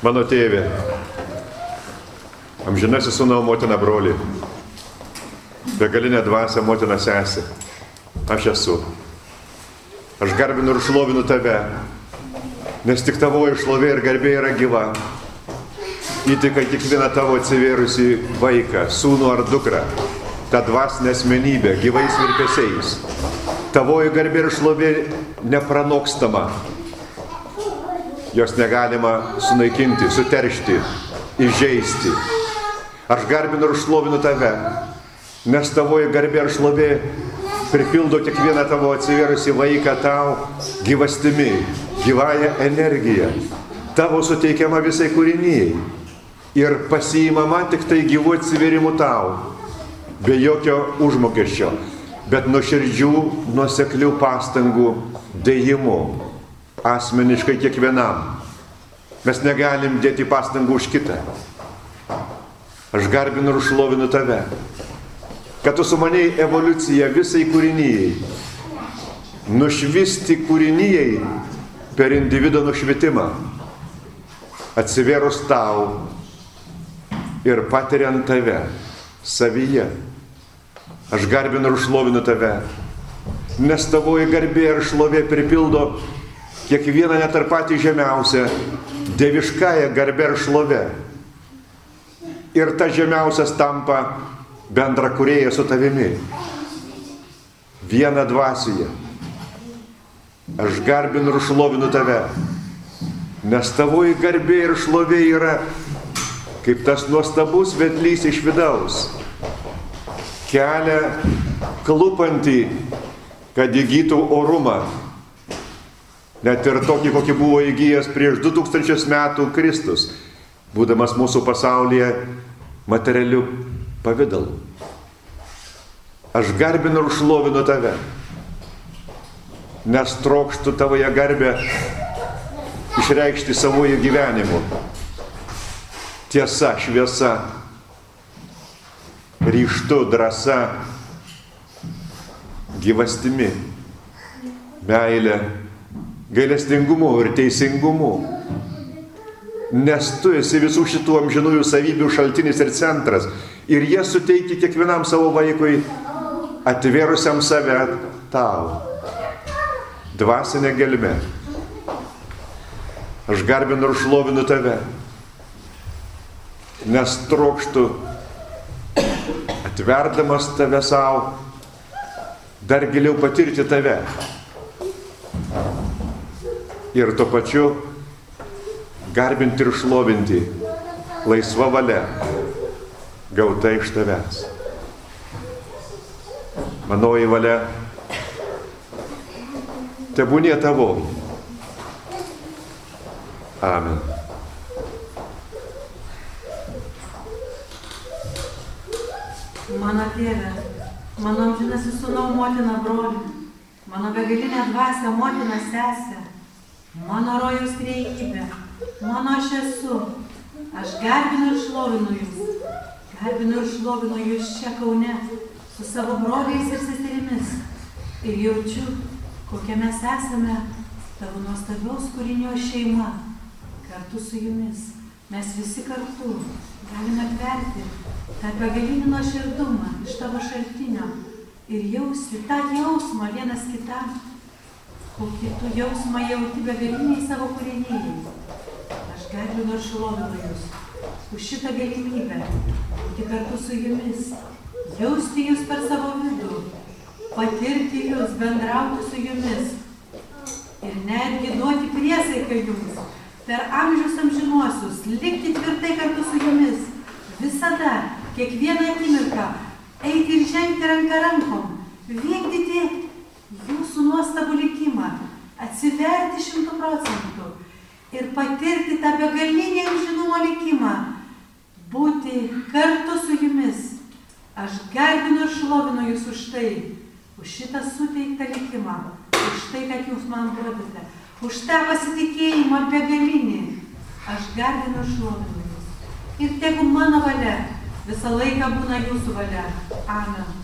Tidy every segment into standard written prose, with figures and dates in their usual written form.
Mano tėvė, amžinasis sūnau, motina, broli, begalinė dvasia, motina, sesė, aš esu. Aš garbinu ir šlovinu tave, nes tik tavoji šlovė ir garbė yra gyva. Įtika kiekvieną tavo atsivėrusi vaiką, sūnų ar dukrą, tą dvasinę asmenybę, gyvais virpesiais. Tavoji garbė ir šlovė nepranokstama. Jos negalima sunaikinti, suteršti, įžeisti. Aš garbinu ir šlovinu tave, nes tavoji garbė ir šlovė pripildo kiekvieną tavo atsivėrusi vaiką tau gyvastimi, gyvąją energiją, tavo suteikiama visai kūrinijai ir pasiimama tik tai gyvų atsivėrimų tau, be jokio užmokesčio, bet nuoširdžių, nuoseklių pastangų dėjimų, asmeniškai kiekvienam. Mes negalim dėti pastangų už kitą. Aš garbinu ir šlovinu tave, kad tu sumanėjai evoliuciją visai kūrinijai, nušvisti kūrinijai per individo nušvitimą, atsivėrus tau ir patiriant tave savyje. Aš garbinu ir šlovinu tave, nes tavoji garbė ir šlovė pripildo kiekvieną net ir patį žemiausią dieviškąją garbę ir šlovę. Ir ta žemiausias tampa bendra kūrėja su tavimi. Viena dvasioje. Aš garbinu ir šlovinu tave, nes tavoji garbė ir šlovė yra kaip tas nuostabus vedlys iš vidaus. Kelią klupantį, kad įgytų orumą. Net ir tokį, kokį buvo įgyjęs prieš 2000 metų Kristus, būdamas mūsų pasaulyje materialiu pavidalu. Aš garbinu ir šlovinu tave, nes trokštu tavoje garbę išreikšti savoje gyvenimu. Tiesa, šviesa, ryžtu, drąsa, gyvastimi, meilė, gailestingumu ir teisingumu. Nes tu esi visų šitų amžinųjų savybių šaltinis ir centras. Ir jie suteikia kiekvienam savo vaikui atvėrusiam save tau. Dvasinė gelmė. Aš garbinu ir šlovinu tave, nes trokštu, atverdamas tave savo, dar giliau patirti tave. Ir tuo pačiu garbinti ir šlovinti laisva valia gauta iš tavęs. Manoji valia tebūnie tavo. Amen. Mano tėve, mano amžinasis sūnau, motina, broli, mano begalinė dvasia, motina, sesė, mano rojaus trejybė, mano aš esu. Aš garbinu ir šlovinu jūs. Garbinu ir šlovinu jūs čia Kaune su savo broliais ir seserimis. Ir jaučiu, kokia mes esame tavo nuostabiaus kūrinio šeima. Kartu su jumis. Mes visi kartu galime atverti tą begalinį nuoširdumą iš tavo šaltinio ir jausti tą jausmą vienas kitam, kokį tu jausmą jauti begaliniai savo kūrinėjai. Aš garbinu ir šlovinu jūs už šitą galimybę būti kartu su jumis, jausti jūs per savo vidų, patirti jūs, bendrauti su jumis ir netgi duoti priesaiką jums per amžius amžinuosius, likti tvirtai kartu su jumis, visada, kiekvieną akimirką, eiti ir žengti ranką rankom, vykdyti jūsų nuostabų likimą, atsiverti 100% ir patirti tą begalinį amžinumo likimą, būti kartu su jumis. Aš garbinu ir šlovinu jūs už tai, už šitą suteiktą likimą, už tai, kad jūs man duodate, už tą pasitikėjimą begalinį. Aš garbinu ir šlovinu jūs. Ir tegu mano valia visą laiką būna jūsų valia. Amen.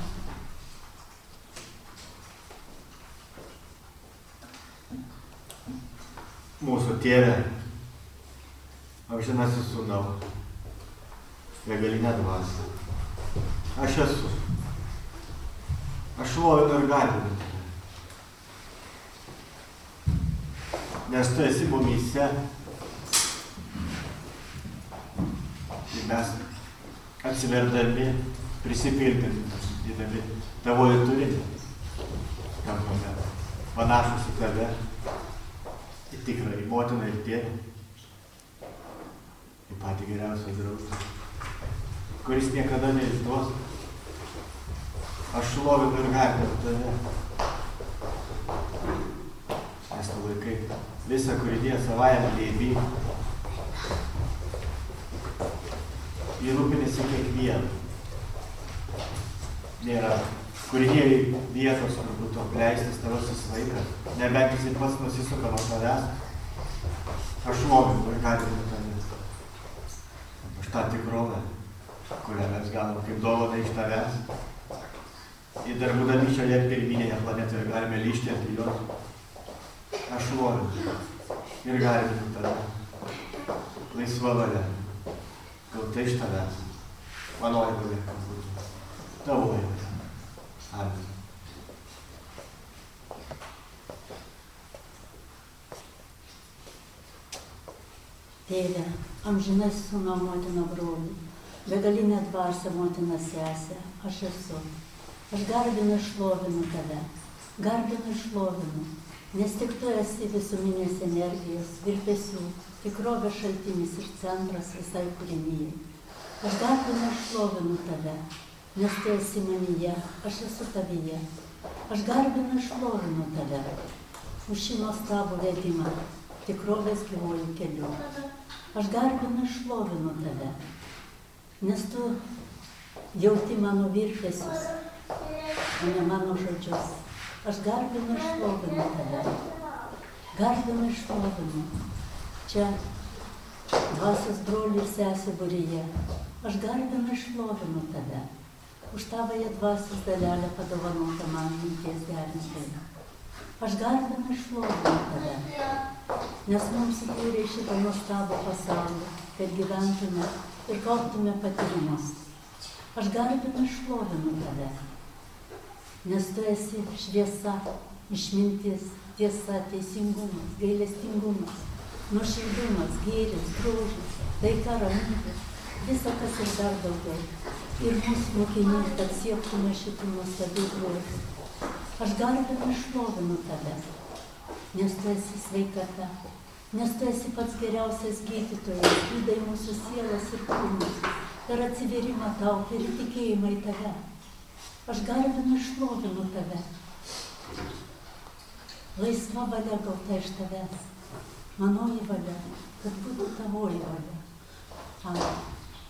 Mūsų tėve, amžinasis Sūnau, begalinė dvasia. Aš esu. Aš šlovinu ir garbinu tave. Nes tu esi mumyse. Ir mes atsiverdami, prisipildami tavoje turinį, tampame panašus į tave, į tikrąjį motiną ir tėvą, į patį geriausią draugą, kuris niekada neišduos. Aš šlovinu ir garbinu tave, nes tu laikai visą kūriniją savajame glėby. Jį rūpinasi kiekvieną. Nėra kūriniai vietos, kur būtų apleistas tavasis laikas, nebent jis pats nusisuka nuo tavęs. Aš šlovinu ir garbinu tave. Už tą tikrovę, kurią mes gauname kaip dovaną iš tavęs. Ir dar būdami šioje pirminėje planetoje galime lyžtelti jos. Aš šlovinu ir garbinu tave. Laisva valia. Gauta iš tavęs. Manoji valia, kad būtų. Tavo valia. Amen. Tėve, amžinasis Sūnau, motina, broli, begalinė dvasia, motina, sesė, aš esu. Aš garbinu ir šlovinu tave. Garbinu ir šlovinu, nes tik tu esi visuminės energijos, virpesių, tikrovės šaltinis ir centras visai kūrinijai. Aš garbinu ir šlovinu tave, nes tu esi manyje, aš esu tavyje. Aš garbinu ir šlovinu tave už šį nuostabų vedimą, tikrovės gyvojų keliu. Aš garbinu ir šlovinu tave, nes tu jauti mano virpesius, o ne mano žodžius. Aš garbinu ir šlovinu tave. Garbinu ir šlovinu. Čia dvasios brolių ir sesė būryje. Aš garbinu ir šlovinu tave. Už tavąją dvasios dalelę padovanotą man minties derintojai. Aš garbinu ir šlovinu tave. Nes mums įkūrė šitą nuostabų pasaulį, kad gyventume ir gautume patyrimus. Aš garbinu ir šlovinu tave. Nes tu esi šviesa, išmintis, tiesa, teisingumas, gailestingumas, nuoširdumas, gėris, grožis, taika, ramybė, visa kas ir dar daugiau. Ir mūsų mokiniai, kad siektume šitų nuostabių grožių. Aš garbinu ir šlovinu tave, nes tu esi sveikata, nes tu esi pats geriausias gydytojas, gydai mūsų sielas ir kūnus, per atsiverimą tau, per tikėjimą į tave. Aš garbinu ir šlovinu tave. Laisva valia gauta iš tavęs. Manoji valia, kad būtų tavoji valia. Amen.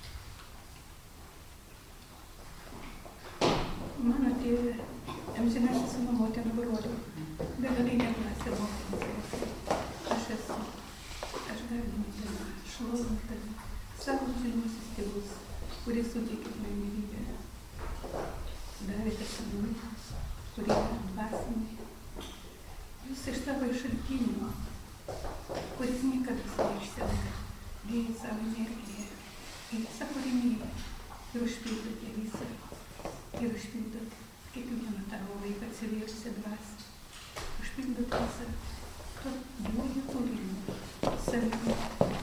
Mano tėve, amžinasis Sūnau, motina, broli, begalinė dvasia, motina, aš esu. Aš garbinu tave, šlovinu tave, savo amžinuosius tėvus, kurie suteikė man gyvybę. Davėte sūnui, kurie yra dvasiniai. Jūs iš savo šaltinio, kuris niekada neišsenka, dėjai savo energiją į visą kūriniją ir užpildote visą. Ir užpildot kiekvieną tavo vaiką atsivėrusią dvasią. Užpildot visą to gyvųjų kūrinį savimi.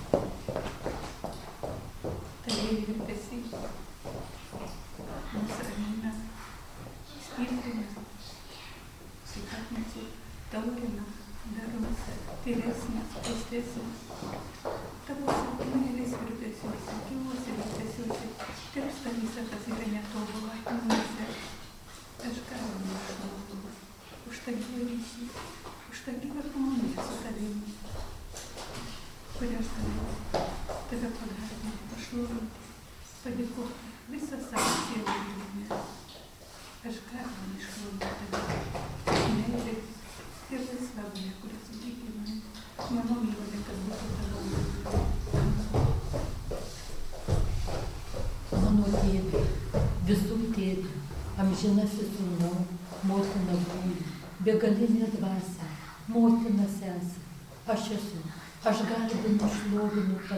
Tavieji virpesiai mus ramina, stiprina, sveikatina, taurina, daro mus tyresnės, aistesnės. Tavo silpnėliais virpesiuose, gyvuose virpesiuose tirpsta visa, kas yra netobula mumyse. Aš garbinu ir šlovinu už tą gyvą ryšį, už tą gyvą komuniją su tavimi, kurią aš galiu tave pagarbinti, pašlovinti, padėkoti visą savo sielą gyvenime. Aš garbinu ir šlovinu tave, meilės ir laisva valia, kurią suteikė man. Mano mylimė, kad būtų tavo. Mano tėve, visų tėve, amžinasis Sūnau, motina broli, begalinė dvasia, motina sesė, aš esu. Aš garbinu, šlovinu tave,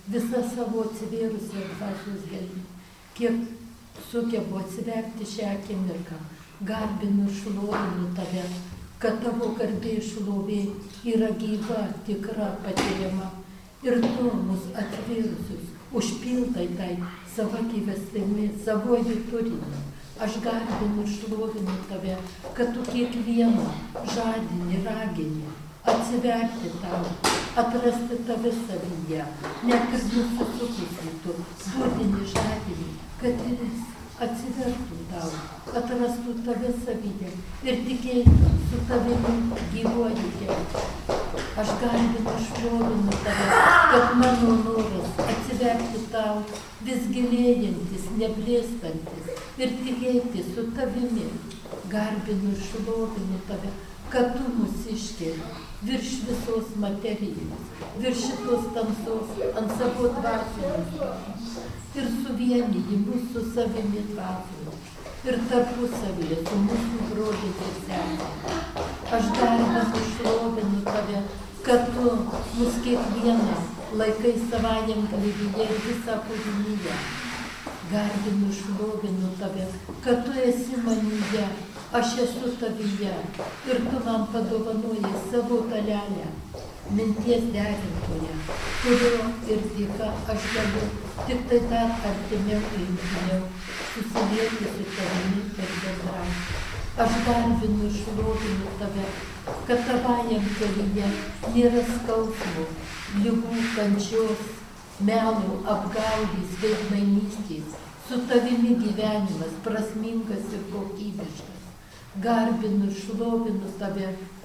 visą savo atsivėrusią dvasios gelmę, kiek sugebu atsiverti šią akimirką, garbinu ir šlovinu tave, kad tavo garbė šlovė yra gyva, tikra, patiriama. Ir tu mus atvėrusius, užpildai tai savo gyvastimi, savoji turiniu. Aš garbinu ir šlovinu tave, kad tu kiekvieną žadini, ragini, atsiverti tau, atrasti tave savyje, net ir nusisukusi tu, būdini žadini, kad ir jis atsivertų tau, atrastų tave savyje ir tikėtų su tavimi gyvuoju keliu. Aš garbinu, šlovinu tave, kad mano noras atsiverti tau, vis gilėjantis, neblėstantis ir tikėti su tavimi. Garbinu ir šlovinu tave, kad tu mus iškeli virš visos materijos, virš šitos tamsos ant savo dvasios ir suvieniji mūsų savimi dvasioje ir tarpusavyje su mūsų broliais ir sesėmis. Aš garbinu, šlovinu tave, kad tu mus kiekvieną laikai savajam glėbyje ir visą kūrinyje. Garbinu, šlovinu tave, kad tu esi manyje, aš esu tavyje ir tu man padovanojai savo dalelę, minties derintoje, kurio ir dėka aš galiu tik tai dar artimiau ir intimiau susilieti su tavimi ir bendrauti. Aš garbinu ir šlovinu tave, kad tavajam kelyje nėra skausmo, ligų, kančios, melų, apgaulės, veidmainystės, su tavimi gyvenimas prasmingas ir kokybiškas. Garbinu ir šlovinu tave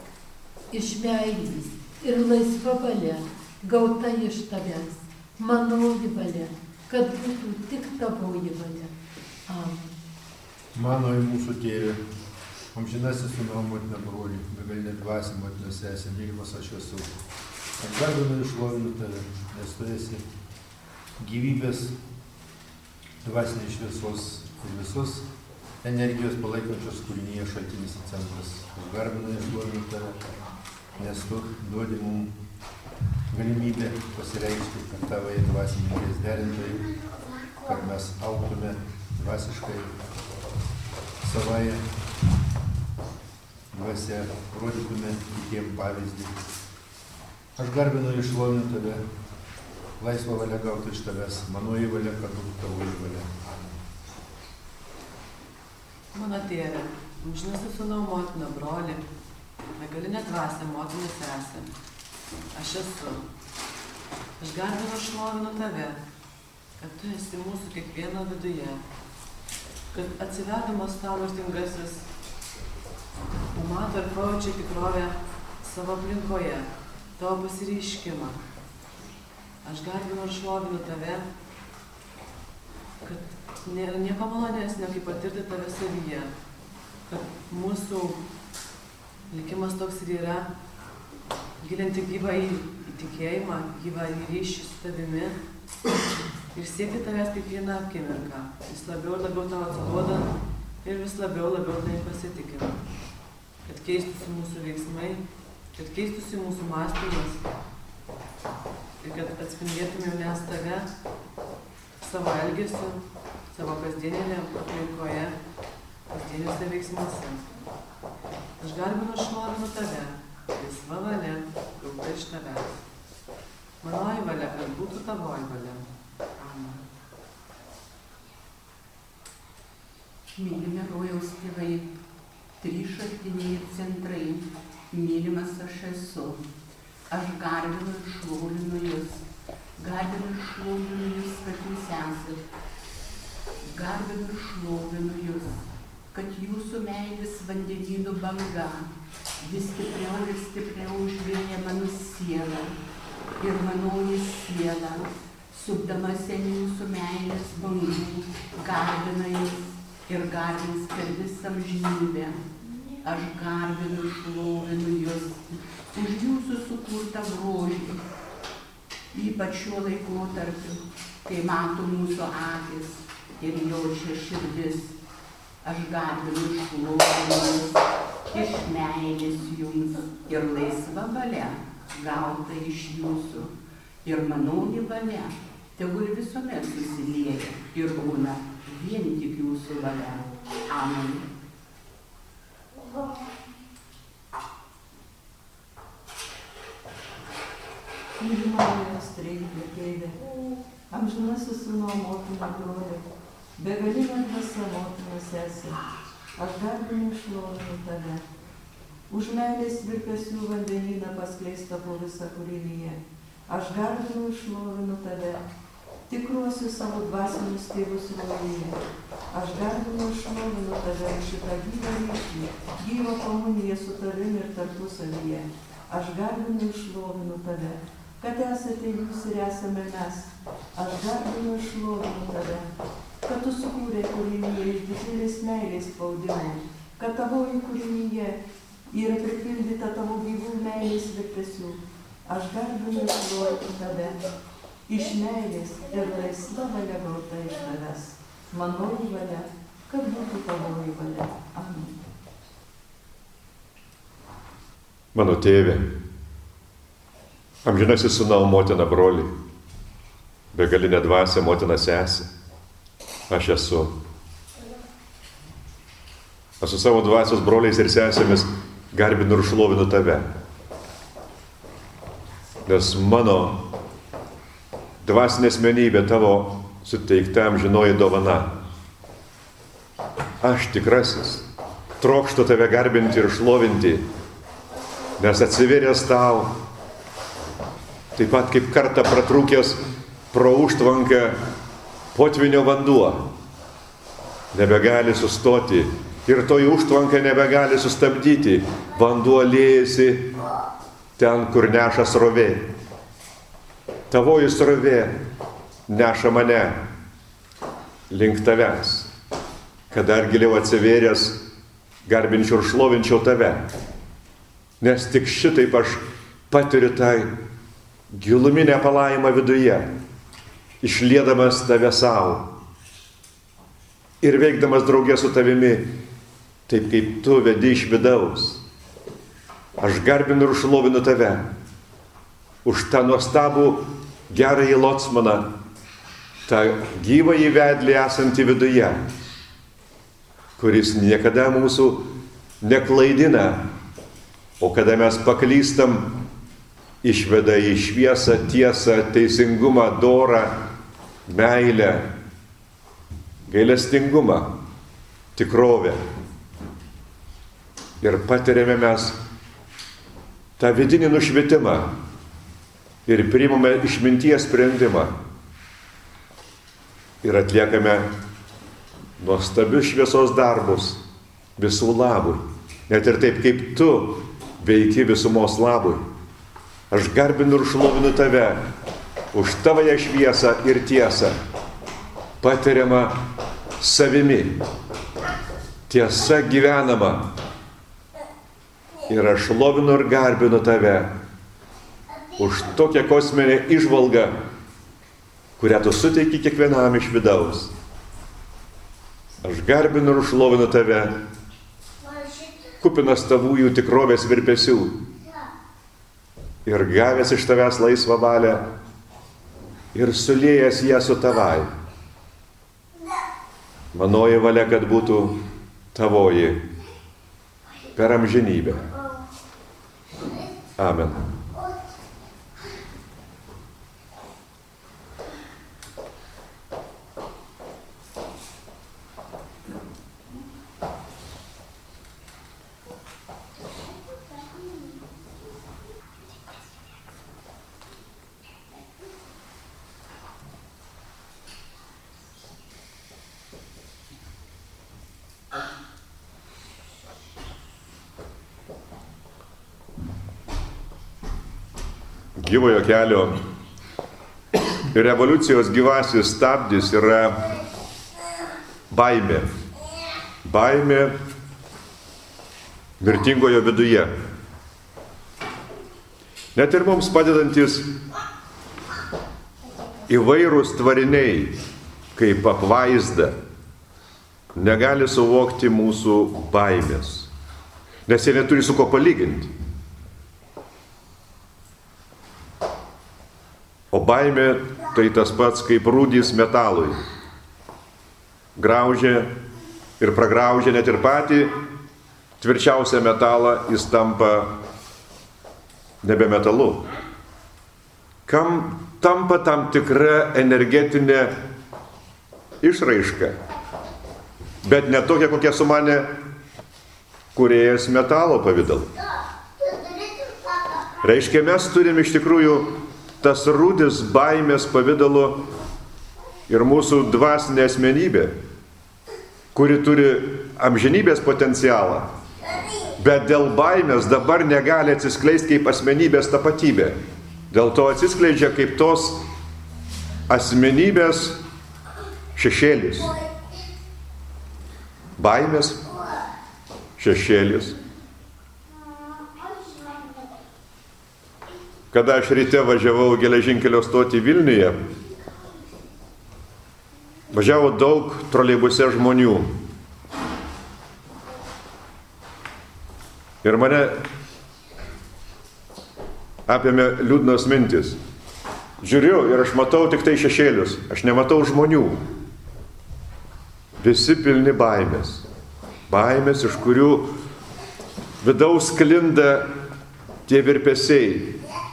iš meilės ir laisva valia, gauta iš tavęs, manoji valia, kad būtų tik tavoji valia. Amen. Mano ir mūsų tėvė, amžinasis sūnau, motina, broli, begalinė dvasia, motina, sesė, mylimas aš esu. Aš garbinu ir šlovinu tave, nes tu esi gyvybės, dvasinės šviesos ir visos energijos palaikančios kūrinyje šaltinis ir centras. Aš garbinu ir šlovinu tave, nes tu duodi mums galimybę pasireikšti per tavąjį dvasininkės derintojai, kad mes augtume dvasiškai savąją dvasią, rodytume kitiem pavyzdį. Aš garbinu ir šlovinu tave, laisvą valią gauti iš tavęs, manoji valia, kad būtų tavoji valia. Mano tėve, amžinasis sūnau, motina, broli, begalinė dvasia, motina, sesė, aš esu. Aš garbinu, šlovinu tave, kad tu esi mūsų kiekvieno viduje, kad atsivedamas tau mirtingasis pamato ir pajaučia tikrovę savo aplinkoje, tavo pasireiškimą. Aš garbinu ir šlovinu tave, kad nėra nieko malonesnio, kaip patirti tave savyje, kad mūsų likimas toks ir yra gilinti gyvą į tikėjimą, gyvą į ryšį su tavimi ir siekti tavęs kiekvieną akimirką, vis labiau ir labiau tau atsiduodant ir vis labiau tavimi pasitikint, kad keistųsi mūsų veiksmai, kad keistųsi mūsų mąstymas ir kad atspindėtume mes tave savo elgesiu, savo kasdienėje aplinkoje, kasdieniuose veiksmuose. Aš garbinu ir šlovinu tave, laisva valia, gauta iš tavęs. Manoji valia, kad būtų tavoji valia. Amen. Mylimi rojaus tėvai, trys šaltiniai ir centrai, mylimas aš esu. Aš garbinu ir šlovinu jūs. Garbinu ir šlovinu jūs, kad jūs esat. Garbinu ir šlovinu jūs, kad jūsų meilės vandenynų banga vis stipriau ir stipriau užvėja mano sielą. Ir manoji siela, supdamas ant jūsų meilės bangų, garbina jūs ir garbins per visą amžinybę. Aš garbinu ir šlovinu jūs už jūsų sukurtą grožį, ypač šiuo laikotarpiu, kai mato mūsų akis ir jaučia širdis. Aš garbinu ir šlovinu jūs iš meilės jums ir laisva valia gauta iš jūsų. ir manoji valia tegul visuomet susilieja ir būna vien tik jūsų valia. Amen. Mylimąjas trejybė tėvė, amžinasis sūnau motina brolė, begalinė dvasia motina sesė, aš garbinu šlovinu tave. Už meilės virpesių vandenyną paskleista po visą kūrinyje, aš garbinu šlovinu tave. Tikruosiu savo dvasinius tėvus rojuje, aš garbinu šlovinu tave šitą gyvą ryšį, gyvą komuniją su tavimi ir tarpusavyje. Aš garbinu šlovinu tave, kad esate jūs ir esame mes. Aš garbinu šlovinu tave, kad tu sukūrė kūrinyje iš didžiulės meilės spaudimo, kad tavoji kūrinyje yra pripildyta tavo gyvų meilės virpesių. Aš garbinu šlovinu tave, iš meilės ir laisva valia gauta iš tavęs. Manoji valia, kad būtų tavoji valia. Amen. Mano tėve, amžinasis sūnau motina broli, begalinė dvasia motina sesė, aš esu. Aš su savo dvasios broliais ir sesėmis garbinu ir šlovinu tave, nes mano dvasinė asmenybė tavo suteikta amžinoji dovana. Aš tikrasis, trokštu tave garbinti ir šlovinti, nes atsivėręs tau, taip pat kaip kartą pratrūkęs pro užtvanką potvynio vanduo, nebegali sustoti ir toji užtvanka nebegali sustabdyti, vanduo liejasi ten, kur neša srovė. Tavoji srovė neša mane link tavęs, kad dar giliau atsivėręs garbinčiau ir šlovinčiau tave. Nes tik šitaip aš patiriu tą giluminę palaimą viduje, išliedamas tave savo ir veikdamas draugė su tavimi, taip kaip tu vedi iš vidaus. Aš garbinu ir šlovinu tave už tą nuostabų gerąjį locmaną, tą gyvąjį vedlį esantį viduje, kuris niekada mūsų neklaidina, o kada mes paklystam, išveda į šviesą, tiesą, teisingumą, dorą, meilę, gailestingumą, tikrovę. Ir patiriame mes tą vidinį nušvitimą ir priimame išminties sprendimą. Ir atliekame nuostabius šviesos darbus visų labui. Net ir taip, kaip tu veiki visumos labui. Aš garbinu ir šlovinu tave už tavąją šviesą ir tiesą, patiriamą savimi, tiesa gyvenama. Ir aš šlovinu ir garbinu tave už tokią kosminę įžvalgą, kurią tu suteiki kiekvienam iš vidaus. Aš garbinu ir šlovinu tave, kupinas tavųjų tikrovės virpesių ir gavęs iš tavęs laisvą valią ir suliejęs ją su tavai. Manoji valia, kad būtų tavoji per amžinybę. Amen. Gyvojo kelio ir revoliucijos gyvasis stabdis yra baimė. Baimė mirtingojo viduje. Net ir mums padedantis įvairūs tvariniai, kaip apvaizda, negali suvokti mūsų baimės, nes jie neturi su ko palyginti. O baimė tai tas pats kaip rūdys metalui. Graužia ir pragraužia net ir patį tvirčiausią metalą, jis tampa nebe metalu. Kam tampa tam tikra energetinė išraiška, bet ne tokia, kokia sumanė kūrėjas metalo pavidalu. Reiškia, mes turim iš tikrųjų tas rūdis baimės pavidalu ir mūsų dvasinė asmenybė, kuri turi amžinybės potencialą, bet dėl baimės dabar negali atsiskleisti kaip asmenybės tapatybė. Dėl to atsiskleidžia kaip tos asmenybės šešėlis. Baimės šešėlis. Kada aš ryte važiavau geležinkelio stotį Vilniuje, važiavo daug troleibuse žmonių. Ir mane apėmė liūdnos mintis. Žiūriu ir aš matau tik tai šešėlius, aš nematau žmonių. Visi pilni baimės. Baimės, iš kurių vidaus sklinda tie virpesiai.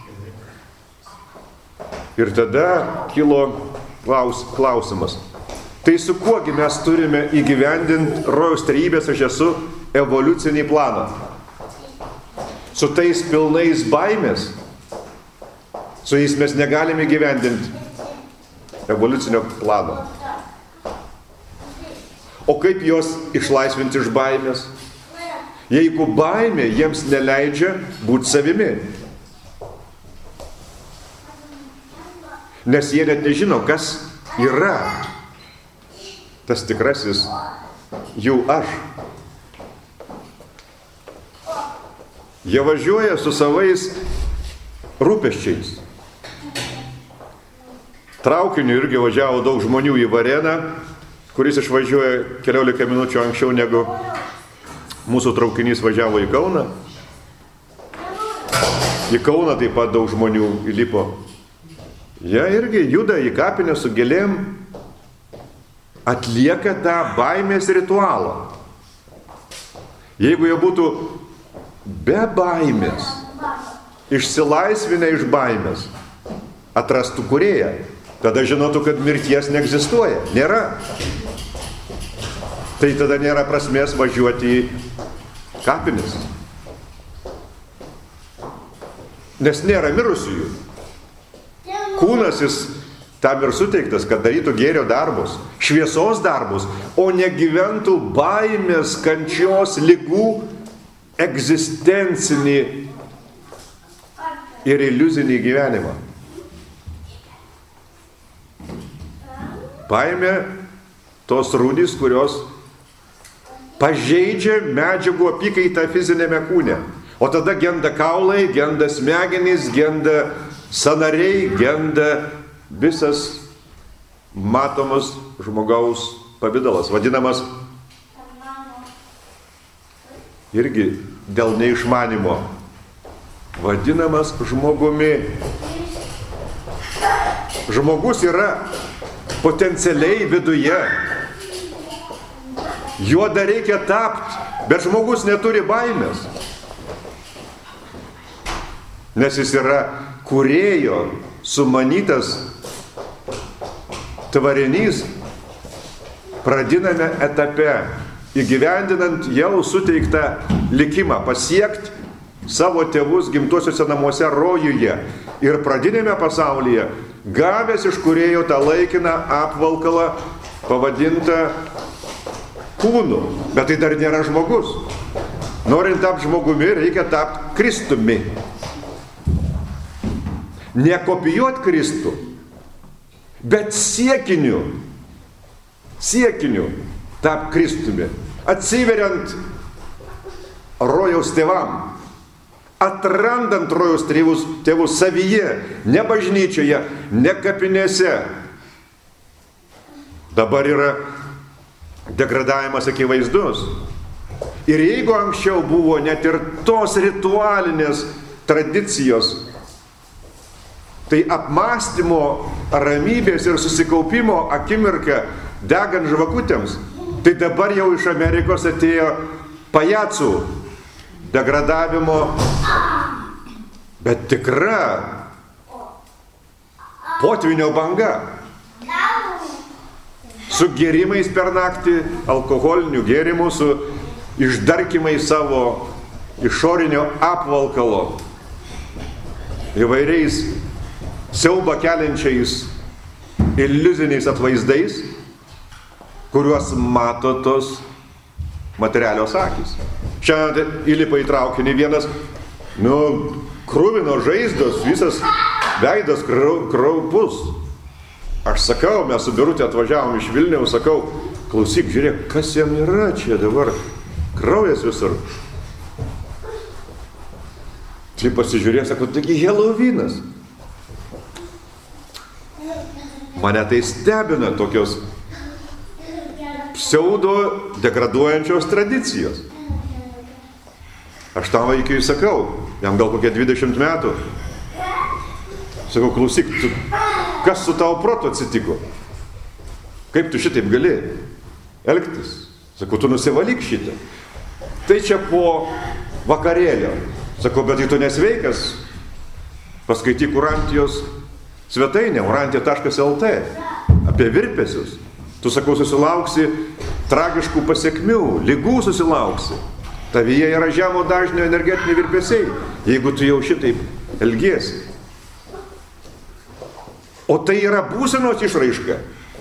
Ir tada kilo klausimas. Tai su kuogi mes turime įgyvendinti rojaus trejybės aš esu evoliucinį planą? Su tais pilnais baimės, su jais mes negalime įgyvendinti evoliucinio plano. O kaip juos išlaisvinti iš baimės? Jeigu baimė jiems neleidžia būti savimi. Nes jie net nežino, kas yra tas tikrasis jų aš. Jie važiuoja su savais rūpesčiais. Traukiniu irgi važiavo daug žmonių į Varėną, kuris išvažiuoja keliolika minučių anksčiau negu mūsų traukinys važiavo į Kauną. Į Kauną taip pat daug žmonių įlipo. Jie irgi juda į kapinę su gėlėm, atlieka tą baimės ritualą. Jeigu jie būtų be baimės, išsilaisvinę iš baimės, atrastų kūrėją, tada žinotų, kad mirties neegzistuoja, nėra. Tai tada nėra prasmės važiuoti į kapines. Nes nėra mirusiųjų. Kūnas jis tam ir suteiktas, kad darytų gėrio darbus, šviesos darbus, o negyventų baimės, kančios, ligų, egzistencinį ir iliuzinį gyvenimą. Baimė tos rūdys, kurios pažeidžia medžiagų apykaitą fizinėme kūne. O tada genda kaulai, genda smegenys, genda sąnariai, genda visas matomas žmogaus pavidalas, vadinamas irgi dėl neišmanimo, vadinamas žmogumi. Žmogus yra potencialiai viduje. Juo dar reikia tapti, bet žmogus neturi baimės. Nes jis yra kūrėjo sumanytas tvarinys pradiname etape, įgyvendinant jau suteiktą likimą, pasiekti savo tėvus gimtuosiuose namuose rojuje ir pradinėme pasaulyje, gavęs iš kūrėjo tą laikiną apvalkalą pavadintą kūnu, bet tai dar nėra žmogus. Norint tapti žmogumi, reikia tapti Kristumi. Nekopijuot Kristų, bet siekiniu tap Kristumi, atsiveriant rojaus tėvam, atrandant rojaus tėvus savyje, ne bažnyčioje, ne kapinėse. Dabar yra degradavimas akivaizdus. Ir jeigu anksčiau buvo net ir tos ritualinės tradicijos, tai apmąstymo, ramybės ir susikaupimo akimirka degant žvakutėms. Tai dabar jau iš Amerikos atėjo pajacų degradavimo, bet tikra potvynio banga. Su gėrimais per naktį, alkoholinių gėrimų, su išdarkimais savo išorinio apvalkalo, įvairiais siaubą keliančiais iliuziniais atvaizdais, kuriuos mato tos materialios akys. Šiandien įlipa į traukinį vienas, kruvino žaizdos, visas veidas kraupus. Aš sakau, mes su Birutė atvažiavom iš Vilniaus, sakau, klausyk, žiūrėk, kas jam yra čia dabar, kraujas visur. Tai pasižiūrėk, sakau, taigi Helovynas. Mane tai stebina tokios pseudo degraduojančios tradicijos. Aš tam vaikiui sakau, jam gal kokie 20 metų. Sakau, klausyk, kas su tavo protu atsitiko? Kaip tu šitaip gali elgtis? Sakau, tu nusivalyk šitą. Tai čia po vakarėlio. Sakau, bet tu nesveikas. Paskaityk Urantijos svetainę, urantija.lt, apie virpesius. Tu, sakau, susilauksi tragiškų pasiekmių, ligų susilauksi. Tavyje yra žemo dažnio energetiniai virpesiai, jeigu tu jau šitaip elgiesi. O tai yra būsenos išraiška.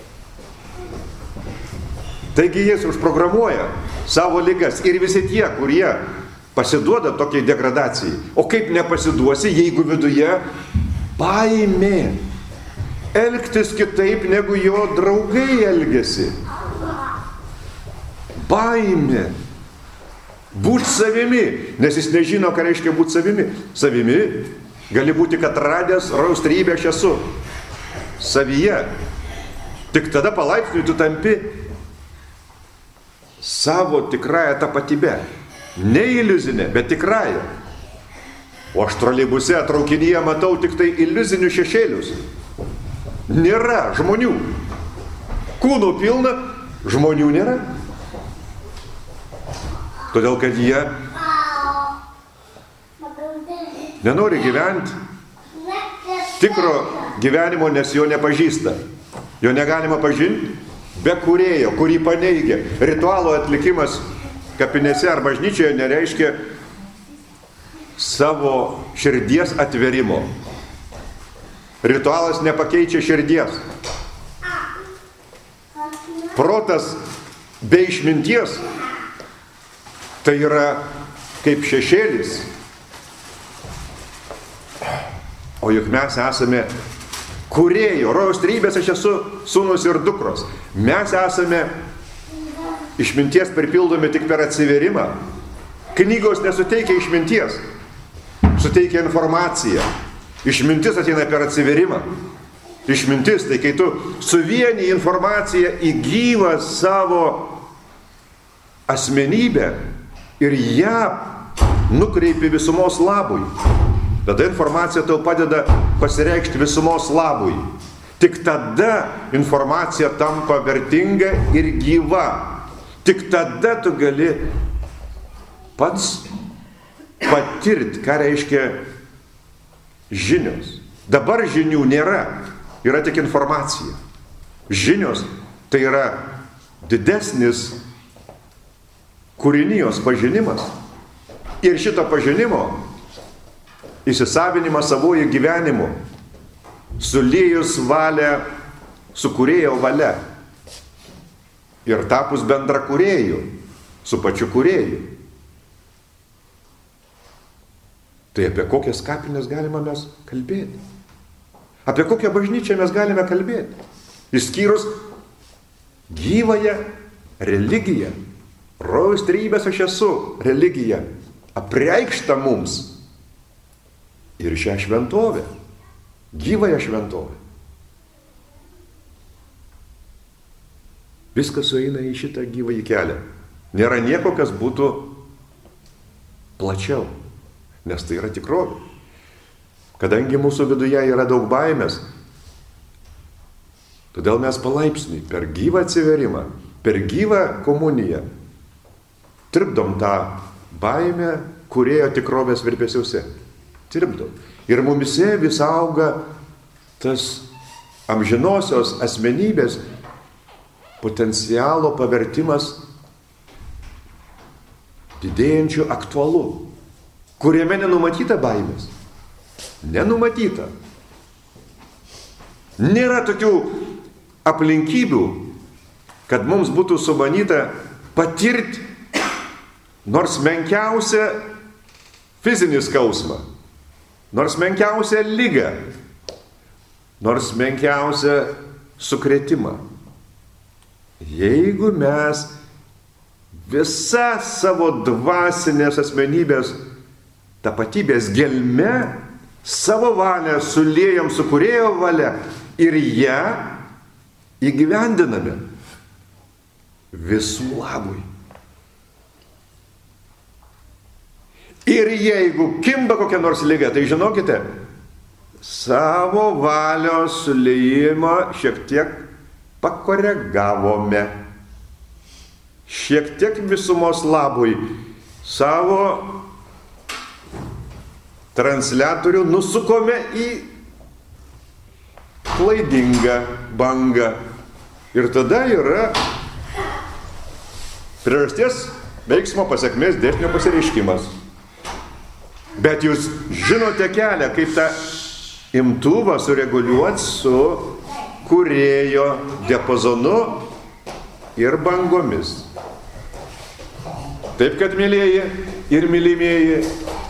Taigi jis užprogramuoja savo ligas ir visi tie, kurie pasiduoda tokiai degradacijai. O kaip nepasiduosi, jeigu viduje baimė elgtis kitaip, negu jo draugai elgiasi. Baimė. Būt savimi, nes jis nežino, ką reiškia būti savimi. Savimi gali būti, kad radęs rojaus trejybę aš esu. Savyje. Tik tada palaipsniui tu tampi savo tikrąją tapatybę. Ne iliuzinę, bet tikrąją. O aš troleibuse, traukinyje matau tik tai iliuzinius šešėlius. Nėra žmonių. Kūnų pilna, žmonių nėra. Todėl, kad jie nenori gyventi tikro gyvenimo, nes jo nepažįsta. Jo negalima pažinti be kūrėjo, kurį paneigia. Ritualo atlikimas kapinėse ar bažnyčioje nereiškia savo širdies atverimo. Ritualas nepakeičia širdies. Protas be išminties tai yra kaip šešėlis. O juk mes esame kūrėjo, rojaus trejybės aš esu sūnus ir dukros. Mes esame išminties pripildomi tik per atsiverimą. Knygos nesuteikia išminties, suteikia informaciją. Išmintis ateina per atsiverimą. Išmintis, tai kai tu suvieni informaciją į gyvą savo asmenybę ir ją nukreipi visumos labui. Tada informacija tau padeda pasireikšti visumos labui. Tik tada informacija tampa vertinga ir gyva. Tik tada tu gali pats patirti, ką reiškia žinios. Dabar žinių nėra, yra tik informacija. Žinios tai yra didesnis kūrinijos pažinimas. Ir šito pažinimo įsisavinimas savojo gyvenimu, suliejus valią su kūrėjo valia ir tapus bendra kūrėjų su pačiu kūrėju. Tai apie kokias kapines galime mes kalbėti? Apie kokią bažnyčią mes galime kalbėti? Išskyrus gyvąją religiją. Rojaus trejybės aš esu religija, apreikšta mums. Ir šią šventovę, gyvąją šventovę. Viskas sueina į šitą gyvąjį kelią. Nėra nieko, kas būtų plačiau, nes tai yra tikrovė. Kadangi mūsų viduje yra daug baimės, todėl mes palaipsniui per gyvą atsiverimą, per gyvą komuniją tirpdom tą baimę kūrėjo tikrovės virpesiuose. Tirpdom. Ir mumise vis auga tas amžinosios asmenybės potencialo pavertimas didėjančiu aktualu, kuriame nenumatyta baimės. Nenumatyta. Nėra tokių aplinkybių, kad mums būtų sumanyta patirti nors menkiausią fizinį skausmą, nors menkiausią ligą, nors menkiausią sukrėtimą. Jeigu mes visą savo dvasinės asmenybės tapatybės gelme savo valią suliejam su kūrėjo valia ir ją įgyvendiname visų labui. Ir jeigu kimba kokia nors liga, tai žinokite, savo valios suliejimą šiek tiek pakoregavome. Šiek tiek visumos labui savo transliatorių nusukome į klaidingą bangą. Ir tada yra priežasties veiksmo pasekmės dėsnio pasireiškimas. Bet jūs žinote kelią, kaip tą imtuvą sureguliuoti su kūrėjo diapazonu ir bangomis. Taip kad, mylieji ir mylimieji,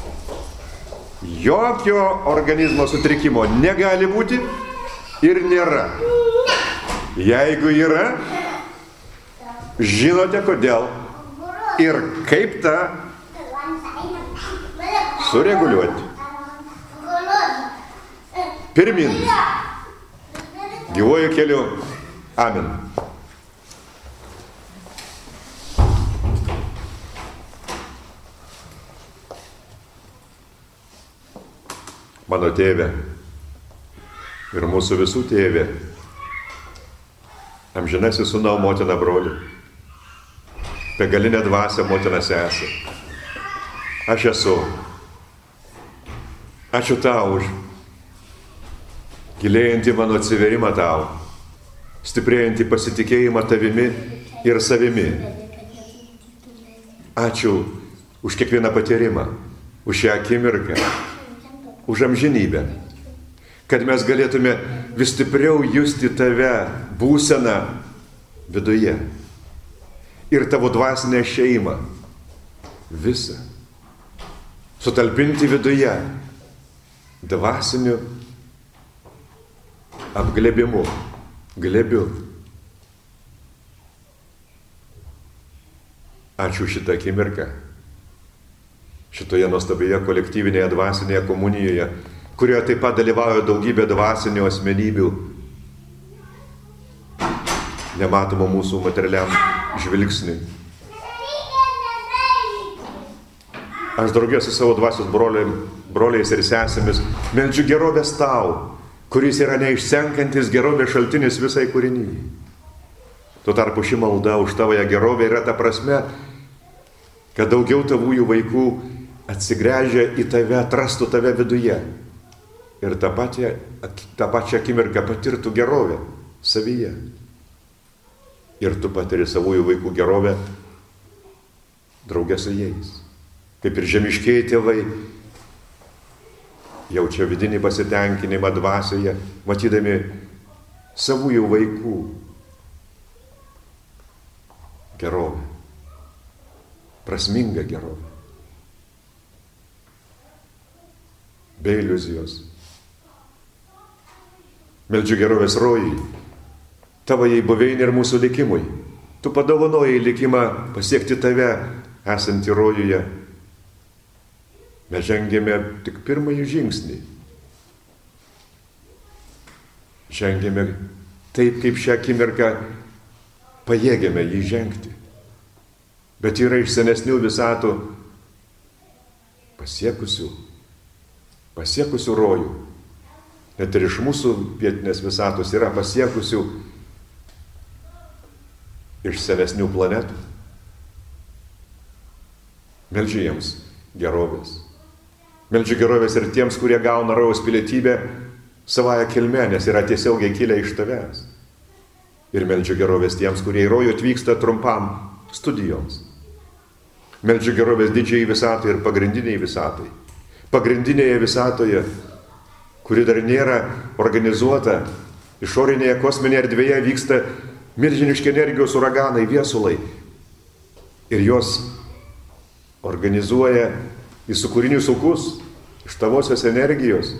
jokio organizmo sutrikimo negali būti ir nėra. Jeigu yra, žinote kodėl ir kaip tą sureguliuoti. Pirmin, gyvuoju keliu. Amen. Mano tėve ir mūsų visų tėve, amžinasis sūnau, motina, broli, begalinė dvasia, motina, sesė. Aš esu. Ačiū tau už gilėjantį mano atsiverimą tau, stiprėjantį pasitikėjimą tavimi ir savimi. Ačiū už kiekvieną patyrimą, už šią akimirką, už amžinybę, kad mes galėtume vis stipriau justi tave, būseną viduje ir tavo dvasinę šeimą, visą, sutalpinti viduje, dvasiniu apglėbimu, glėbiu. Ačiū šitą akimirką, šitoje nuostabioje kolektyvinėje dvasinėje komunijoje, kurioje taip pat dalyvauja daugybė dvasinių asmenybių, nematomo mūsų materialiam žvilgsniui. Aš draugė su savo dvasios broliais ir sesėmis meldžiu gerovės tau, kuris yra neišsenkantis gerovės šaltinis visai kūrinyjai. Tuo tarpu ši malda už tavoją gerovę yra ta prasme, kad daugiau tavųjų vaikų atsigręžia į tave, atrastų tave viduje ir tą pačią akimirką patirtų gerovę savyje. Ir tu patiri savųjų vaikų gerovę draugę su jais. Kaip ir žemiškieji tėvai jaučia vidinį pasitenkinimą dvasioje, matydami savųjų vaikų gerovę, prasmingą gerovę, be iliuzijos. Meldžiu gerovės rojui, tavajai buveinė ir mūsų likimui. Tu padovanojai likimą pasiekti tave, esantį rojuje. Mes žengėme tik pirmąjį žingsnį. Žengėme taip, kaip šią akimirką pajėgėme jį žengti. Bet yra iš senesnių visatų pasiekusių pasiekusių rojų, net ir iš mūsų vietinės visatos yra pasiekusių iš senesnių planetų. Meldžiu jiems gerovės. Meldžiu gerovės ir tiems, kurie gauna rojaus pilietybę savąją kilmę, nes yra tiesiogiai kilę iš tavęs. Ir meldžiu gerovės tiems, kurie į rojų atvyksta trumpam studijoms. Meldžiu gerovės didžiai visatai ir pagrindiniai visatai. Pagrindinėje visatoje, kuri dar nėra organizuota, išorinėje kosminėje erdvėje vyksta milžiniški energijos uraganai, viesulai. Ir jos organizuoja į sukūrinius ūkus iš tavosios energijos.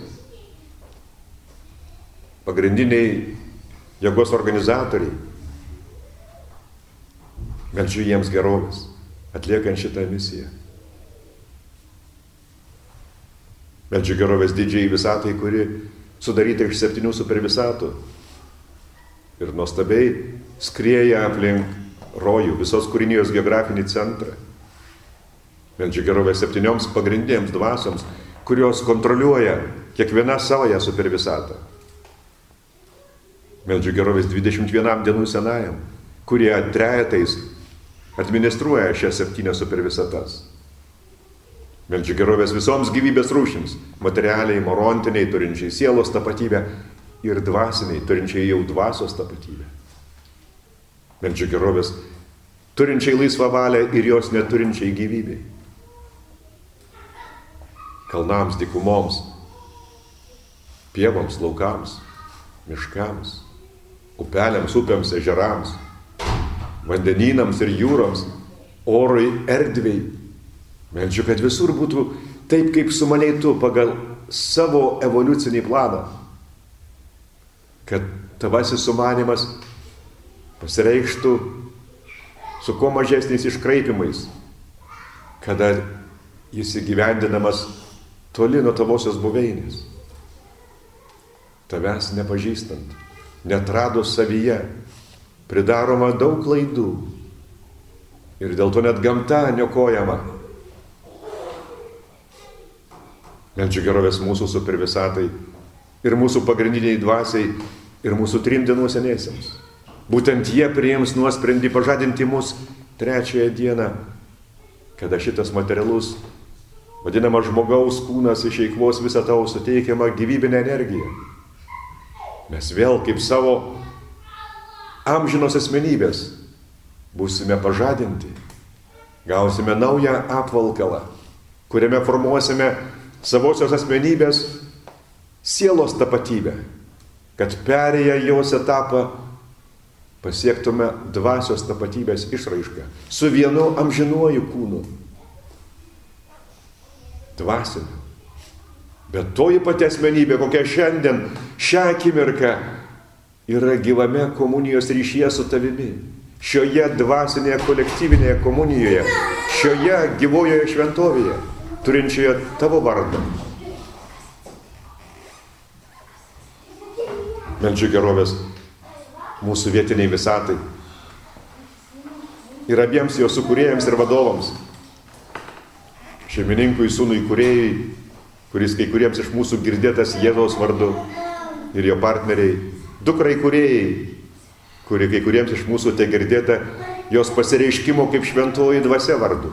Pagrindiniai jėgos organizatoriai. Meldžiu jiems gerovės, atliekant šitą misiją. Meldžiu gerovės didžiai visatai, kuri sudaryta iš 7 supervisatų ir nuostabiai skrieja aplink rojų, visos kūrinijos geografinį centrą. Meldžiu gerovės 7 pagrindinėms dvasioms, kurios kontroliuoja kiekvieną savoją supervisatą. Meldžiu gerovės 21 dienų senajam, kurie trejetais administruoja šias 7 supervisatas. Meldžiu gerovės visoms gyvybės rūšims, materialiai, morontiniai, turinčiai sielos tapatybę ir dvasiniai, turinčiai jau dvasios tapatybę. Meldžiu gerovės turinčiai laisvą valią ir jos neturinčiai gyvybei. Kalnams, dykumoms, pievoms, laukams, miškams, upeliams, upėms, ežerams, vandenynams ir jūroms, orui, erdvei. Meldžiu, kad visur būtų taip, kaip sumaniai tu pagal savo evoliucinį planą. Kad tavasis sumanimas pasireikštų su kuo mažesniais iškraipimais, kada jis įgyvendinamas toli nuo tavosios buveinės. Tavęs nepažįstant, netradus savyje, pridaroma daug klaidų ir dėl to net gamta niokojama. Meldžiu gerovės mūsų supervisatai ir mūsų pagrindiniai dvasiai ir mūsų 3 dienų seniesiems. Būtent jie priims nuosprendį pažadinti mus 3 dieną, kada šitas materialus, vadinamas žmogaus kūnas, išeikvos visą tavo suteikiamą gyvybinę energiją. Mes vėl kaip savo amžinos asmenybės būsime pažadinti, gausime naują apvalkalą, kuriame formuosime savosios asmenybės sielos tapatybę, kad perėję jos etapą pasiektume dvasios tapatybės išraišką su vienu amžinuoju kūnu. Dvasiniu. Bet toji pati asmenybė, kokia šiandien, šią akimirką, yra gyvame komunijos ryšyje su tavimi. Šioje dvasinėje kolektyvinėje komunijoje, šioje gyvojoje šventovėje, turinčioje tavo vardą. Meldžiu gerovės mūsų vietiniai visatai ir abiems jos sukūrėjams ir vadovams, šeimininkui, sūnui, kūrėjai, kuris kai kuriems iš mūsų girdėtas Jėzaus vardu, ir jo partneriai, dukrai kūrėjai, kuri kai kuriems iš mūsų te girdėta jos pasireiškimo kaip šventoji dvasia vardu.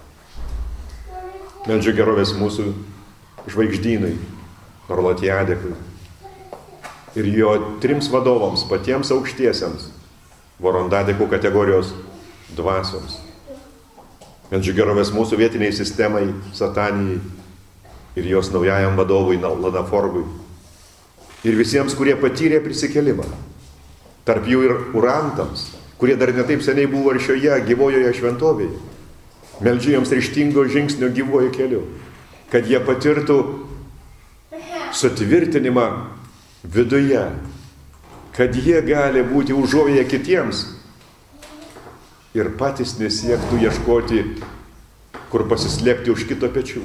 Meldžiu gerovės mūsų žvaigždynui, Orlatiadekui ir jo 3 vadovams, patiems aukštiesiems, Vorondadekų kategorijos dvasioms. Meldžiu gerovės mūsų vietiniai sistemai, Satanijai ir jos naujajam vadovui Lanaforgui ir visiems, kurie patyrė prisikėlimą. Tarp jų ir urantams, kurie dar netaip seniai buvo ir šioje gyvojoje šventovėje. Meldžiu jiems ryžtingo žingsnio gyvuoju keliu, kad jie patirtų sutvirtinimą viduje, kad jie gali būti užuovėję kitiems ir patys nesiektų ieškoti, kur pasislėpti už kito pečių.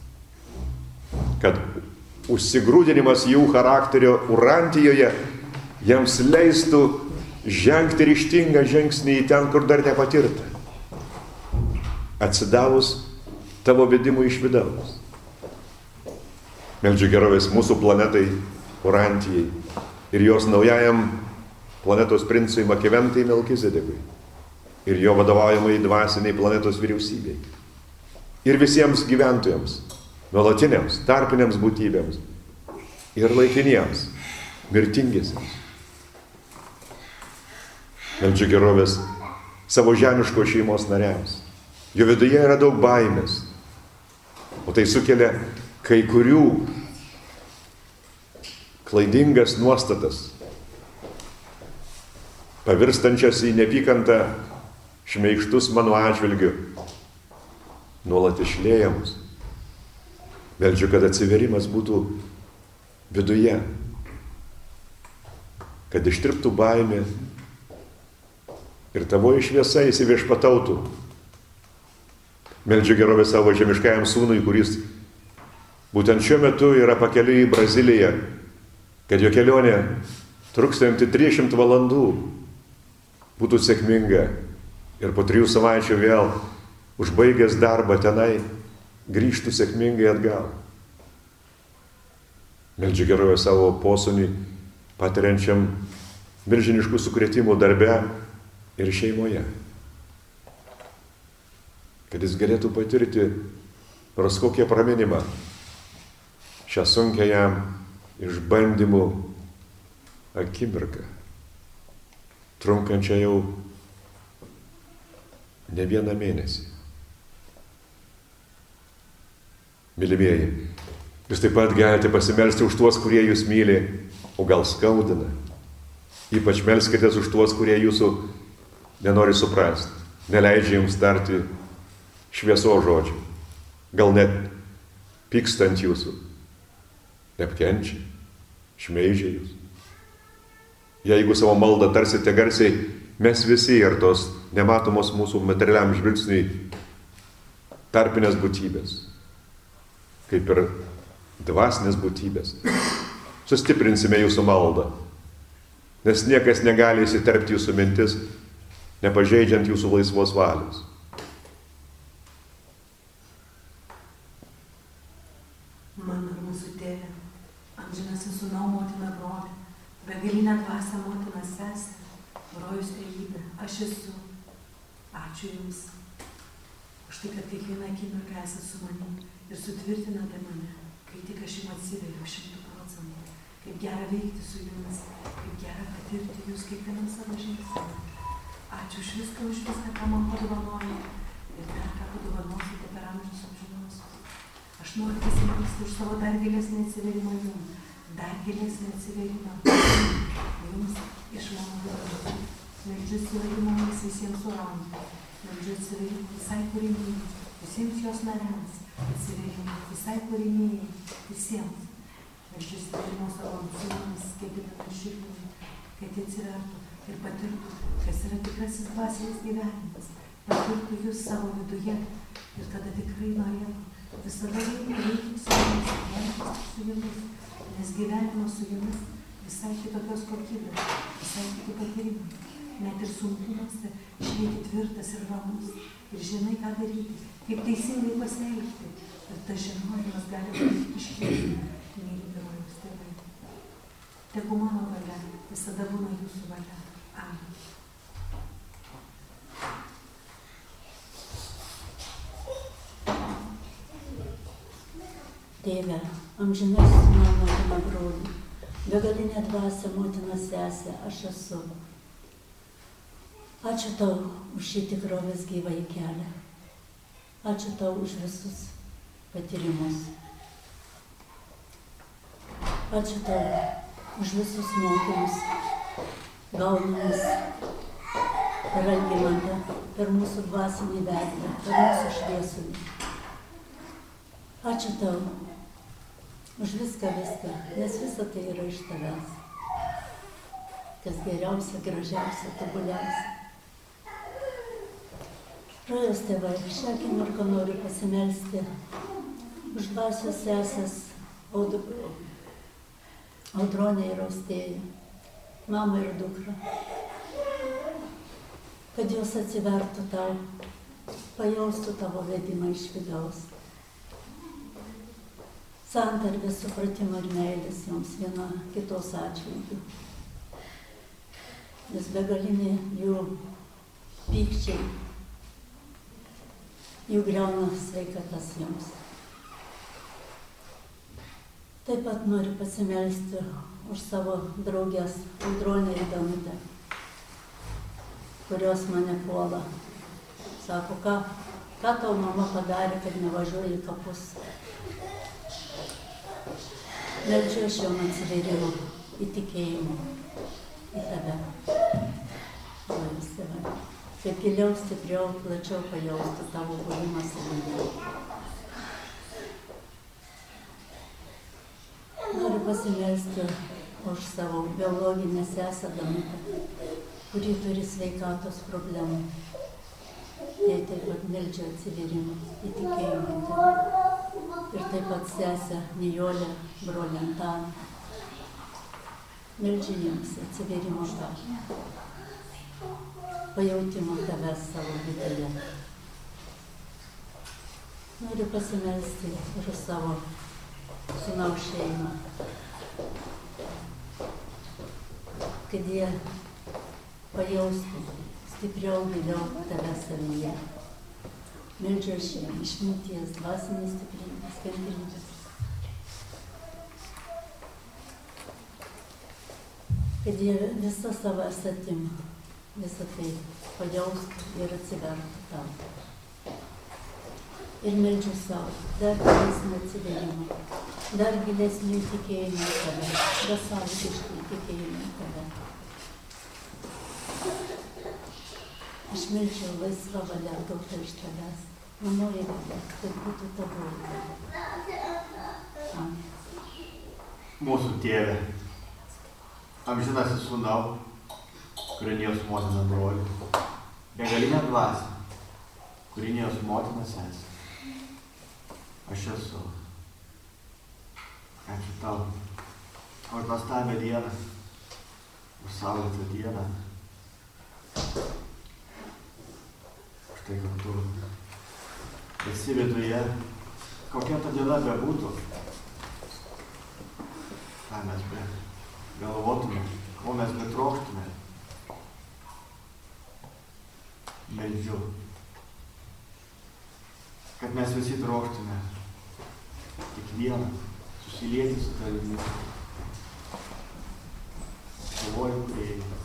Kad užsigrūdinimas jų charakterio urantijoje jiems leistų žengti ryžtingą žingsnį į ten, kur dar nepatirta, atsidavus tavo vedimui iš vidaus. Meldžiu gerovės mūsų planetai Urantijai ir jos naujajam planetos princui Makiventai Melkizedekui ir jo vadovaujamai dvasiniai planetos vyriausybei. Ir visiems gyventojams, nuolatiniams, tarpiniams būtybėms ir laikiniems, mirtingiesiems. Meldžiu gerovės savo žemiško šeimos nariams. Jo viduje yra daug baimės, o tai sukelia kai kurių klaidingas nuostatas, pavirstančias į neapykantą šmeižtus mano atžvilgiu, nuolat išliejamus. Meldžiu, kad atsiverimas būtų viduje, kad ištirptų baimė ir tavoji šviesa įsiviešpatautų. Meldžiu gerovę savo žemiškajam sūnui, kuris būtent šiuo metu yra pakeliui į Braziliją, kad jo kelionė trukstanti 300 valandų būtų sėkminga ir po 3 savaičių vėl užbaigęs darbą tenai grįžtų sėkmingai atgal. Meldžiu gerovę savo posūnį, patiriančiam milžiniškų sukrėtimų darbe ir šeimoje. Kad jis galėtų patirti nors kokią praminimą šią sunkę jam išbandymų akimirką, trunkančią jau ne vieną mėnesį. Mylimieji, jūs taip pat galite pasimelsti už tuos, kurie jūs myli, o gal skaudina. Ypač melskitės už tuos, kurie jūsų nenori suprasti, neleidžia jums tarti šviesos žodžių, gal net pyksta ant jūsų, neapkenčia, šmeižia jūs. Jeigu savo maldą tarsite garsiai, mes visi ir tos nematomos mūsų materialiam žvilgsniui tarpinės būtybės, kaip ir dvasinės būtybės, sustiprinsime jūsų maldą, nes niekas negali įsiterpti jūsų mintis, nepažeidžiant jūsų laisvos valios. Mano ir mūsų tėvė, amžinasis sūnau, motina, broli, begalinė dvasia, motina, sesė, rojus trejybė, aš esu. Ačiū Jums už tai, kad kiekvieną akimirką esate su manimi ir sutvirtinate mane, kai tik aš Jums atsiveriu 100%. Kaip gera veikti su Jumis, kaip gera patirti Jūs kiekvienam savo žingsnį. Ačiū už viską, ką man padovanojate ir dar ką padovanosite per amžius amžinuosius. Aš noriu pasimelsti už savo dar gilesnį atsiverimą Jums, dar gilesnį atsiverimą Jums iš mano viduje. Meldžiu atsiverimą Jums visiems orams, meldžiu atsiverimą visai kūrinijai, visiems jos nariams, atsiverimą visai kūrinijai, visiems. Meldžiu atsiverimą savo sūnams, kiekvienam širdimi, kad jie atsivertų ir patirtų, kas yra tikrasis dvasinis gyvenimas, patirtų Jūs savo viduje ir tada tikrai norėtų visada reikia su Jumis, gyvenimas su Jumis, nes gyvenimas su Jumis visai kitokios kokybės, visai kitų patyrimų. Net ir sunkumuose išlieki tvirtas ir ramus ir žinai, ką daryti, kaip teisingai pasielgti. Ir tas žinojimas gali būti iškėlti, mylite rojaus tėvai. Tegu mano valia visada būna Jūsų valia. Amen. Tėve, amžinasis sūnau, motina, broli, begalinė dvasia, motina, sesė, aš esu. Ačiū Tau už šį tikrovės gyvąjį kelią. Ačiū Tau už visus patyrimus. Ačiū Tau už visus mokymus, gaunamus per Algimantą, per mūsų dvasinį veidą, per mūsų šviesulį. Ačiū Tau už viską, nes visa tai yra iš Tavęs. Kas geriausia, gražiausia, tobuliausia. Rojaus tėvai, šią akimirką noriu pasimelsti už dvasios sesės Audronę ir Austėją, mamą ir dukrą, kad jos atsivertų Tau, pajaustų Tavo vedimą iš vidaus. santarvės, supratimo ir meilės joms viena kitos atžvilgių. Nes begalinė jų pykčiai, jų griauna sveikatas joms. Taip pat noriu pasimelsti už savo draugės Audronę ir Danutę, kurios mane puola. Sako, ką tau mama padarė, kad nevažiuoji į kapus. Meldžiu aš jom atsiverimo, įtikėjimo į tave. Dievas tave. Kaip giliau, stipriau, plačiau pajaustų tavo buvimą savimi. Noriu pasimelsti už savo biologinę sesę Danutę, kuri turi sveikatos problemų. Jai taip pat meldžiu atsiverimo, įtikėjimo į tave. Ir taip pat sesę Nijolę, brolį Antaną. Meldžiu jiems atsiverimo pajautimo tavęs savo viduje. Noriu pasimelsti už savo sūnaus šeimą, kad jie pajaustų stipriau, giliau tave savyje. Meldžiu aš jiem išminties, dvasinės stiprybės, kantrybės. Kad jie visą savo esatimą, visą tai pajaustų ir atsivertų tau. Ir meldžiu savo dar gilesnį atsiverimą, dar gilesnį įtikėjimą į tave, besąlygišką įtikėjimą į tave. Aš meldžiu laisvą valią gautą iš tavęs, manoji valia, kad būtų tavoji valia. Amen. Mūsų tėve, amžinasis sūnau, kūrinijos motina broli, begalinė dvasia, kūrinijos motina sesė. Aš esu. Ačiū tau už nuostabią dieną, už saulėtą dieną. Už tai, kad tu esi viduje, kokia ta diena bebūtų, ką mes galvotume, ko mes betrokštume. Meldžiu, kad mes visi trokštume kiekvieną susilieti su tavimi, savoju kūrėju.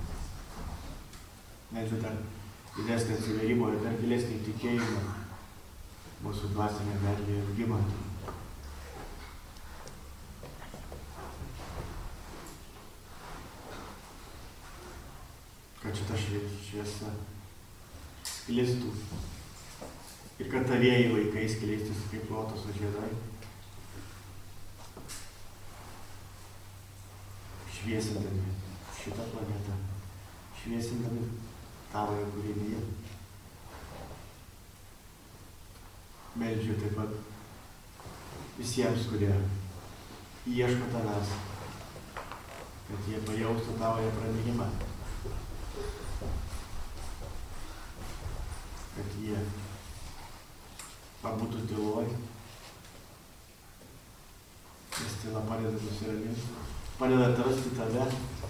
Meldžiu dar didesnį atsiverimo ir dar gilesnį tikėjimą mūsų dvasinė meilė ir gimantį. Kad šita šviesa sklistų ir kad tavieji vaikai skleistųsi kaip lotoso žiedai, šviesindami šitą planetą, šviesindami tavoje kūrinyje. Meldžiu taip pat visiems, kurie ieško tavęs, kad jie pajaustų tavoje pranešimą, kad jie pabūtų tyloj, nes tyla padeda nusiraminti, padeda atrasti tave,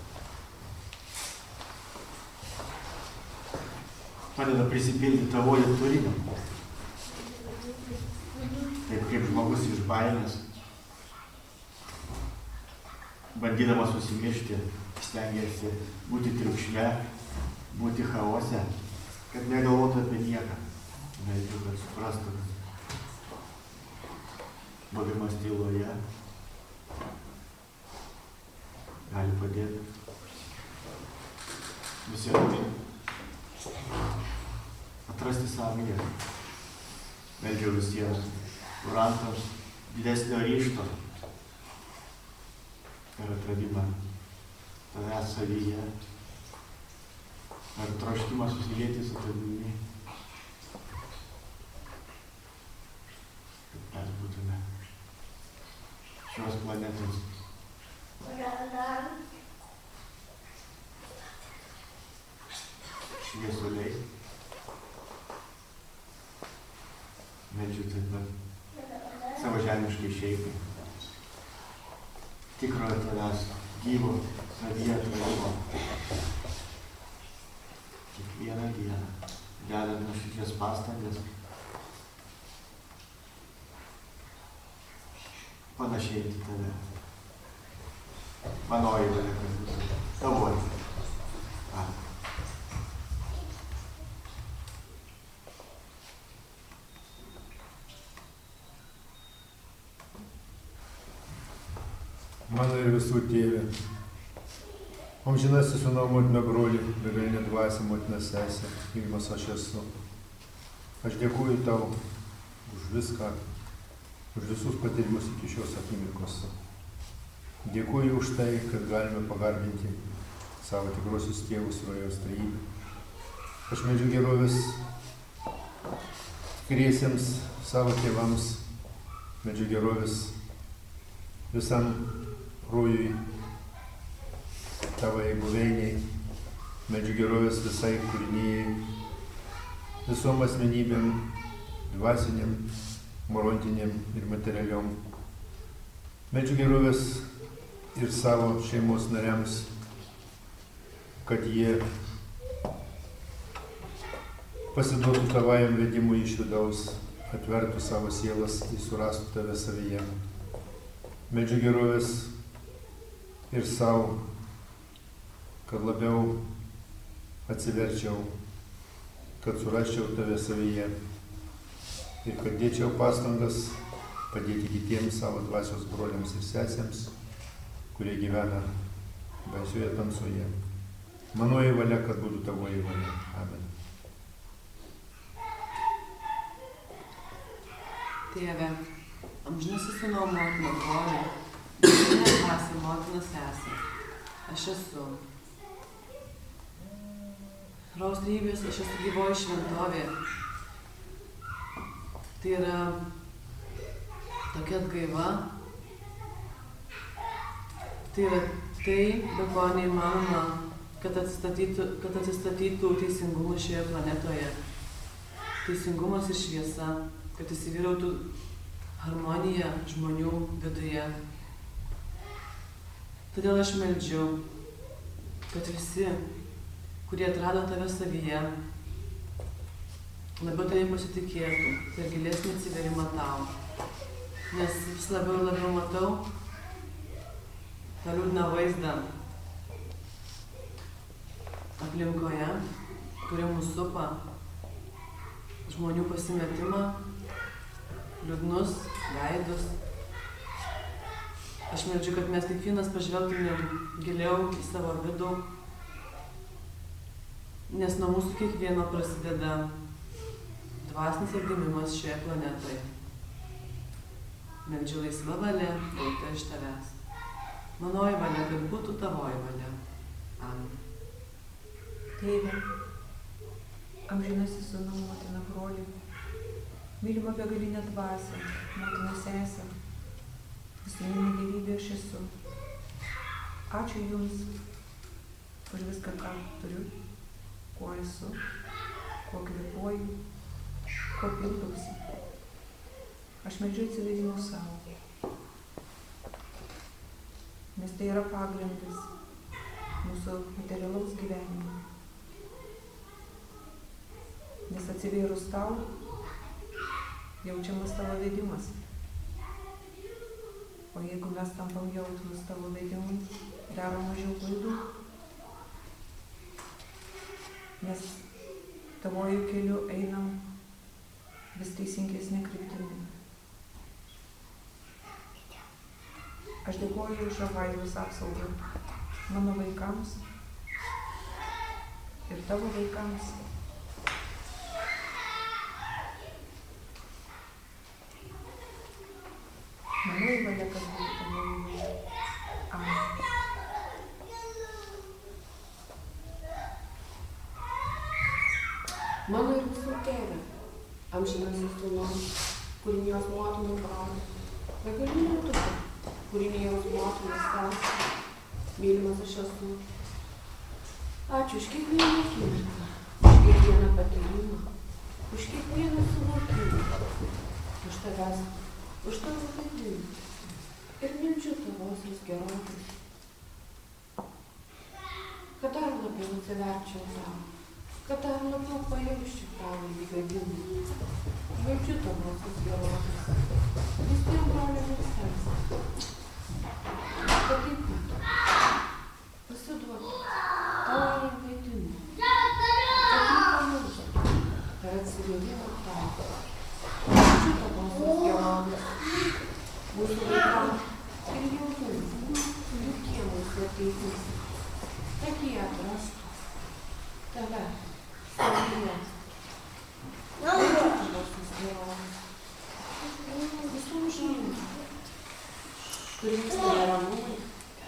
padeda prisipildyti tavoje turinio. Taip kaip žmogus iš baimės, bandydamas susimiršti, stengiasi būti triukšme, būti chaose, kad negalvotų apie nieką. Meldžiu, kad suprastų, buvimas tyloje gali padėti visiems atrasti savyje. Meldžiu visiems kurantams didesnio ryžto ir atradimą tavęs savyje ar troškimą susilieti su tavimi. Mes būtume šios planetos šviesuliai. Meldžiu taip pat savo žemiškai šeimai, tikrojo tavęs gyvo savyje atradimo. Kiekvieną dieną, dedant nuoširdžias pastangas, panašėti tave. Manoji valia, kad būtų tavoji. Amen. Mano ir visų tėvė, amžinasis sūnau motina broli, begalinė dvasia motina sesė, mylimas aš esu. Aš dėkuoju tau už viską, už visus patyrimus iki šios akimirkos. Dėkuoju už tai, kad galime pagarbinti savo tikruosius tėvus rojaus trejybę. Aš meldžiu gerovės tikriesiems savo tėvams, meldžiu gerovės visam rojui, tavai buveiniai, meldžiu gerovės visai kūrinijai, visom asmenybėm, dvasiniam, moraliniam ir materialiom. Meldžiu gerovės ir savo šeimos nariams, kad jie pasiduotų tavajam vedimui iš vidaus, atvertų savo sielas ir surastų tave savyje. Meldžiu gerovės ir savo, kad labiau atsiverčiau, kad surasčiau tave savyje ir kad dėčiau pastangas padėti kitiems savo dvasios broliams ir sesėms, kurie gyvena baisioje tamsoje. Manoji valia, kad būtų tavoji valia. Amen. Tėve, amžinasis sūnau motina broli, begalinė dvasia motina sesė, aš esu. Rojaus trejybės aš esu gyvoji šventovė. Tai yra tokia atgaiva. Tai yra tai, be ko neįmanoma, kad atsistatytų teisingumas šioje planetoje. Teisingumas ir šviesa, kad įsivyrautų harmonija žmonių viduje. Todėl aš meldžiu, kad visi, kurie atrado tave savyje, labiau tavim pasitikėtų per gilesnį atsiverimą tau. Nes vis labiau ir labiau matau tą liūdną vaizdą aplinkoje, kuri mus supa, žmonių pasimetimą, liūdnus veidus. Aš meldžiu, kad mes kiekvienas pažvelgtumėm giliau į savo vidų, nes nuo mūsų kiekvieno prasideda dvasinis atgimimas šioje planetoje. Meldžiu laisva valia, gauta iš tavęs. Manoji valia, kad būtų tavoji valia. Amen. Tėve, amžinasis sūnau motina broli, mylima begalinė dvasia, motina sesė, asmeninė gyvybė aš esu. Ačiū Jums už viską, ką turiu, kuo esu, kuo kvėpuoju, kuo pildausi. Aš meldžiu atsivedimo savo, nes tai yra pagrindas mūsų materialaus gyvenimo. Nes atsivėrus tau, jaučiamas tavo vedimas. O jeigu mes tampam jautrus tavo vedimui, darom mažiau klaidų. Nes tavojų keliu einam vis teisingesnė kryptimi. Aš dėkoju už Avaijos apsaugą mano vaikams ir tavo vaikams. Manoji valia, kad būtų tavoji valia. Amen. Mano ir visų tėvė, amžinasis sūnau, kūrinijos motinų broli, begalinė dukra, kūrinijos motinos sesė, mylimas aš esu. Ačiū už kiekvieną akimirką, už kiekvieną patyrimą, už kiekvieną suvokimą, už tavęs, už tavo vedimą. Ir meldžiu tavosios geros atverčiau tau, kad dar labiau pajausčiau tavo įgavimą. Žvaigždžių tamosios gerovės, visiem broliam ir sesėm. Kad taip būtų, pasiduotų tavo įvaitimui, kad nepamirštų per atsivėrimą tau. Žvaigždžių tamosios gerovės, mūsų vaikams ir jaunimui, jų kiemais ateitis, kad jie atrastų tave, savyje. Žvaigždžių tamosios gerovės, visų žmonių, kuriems neramumai,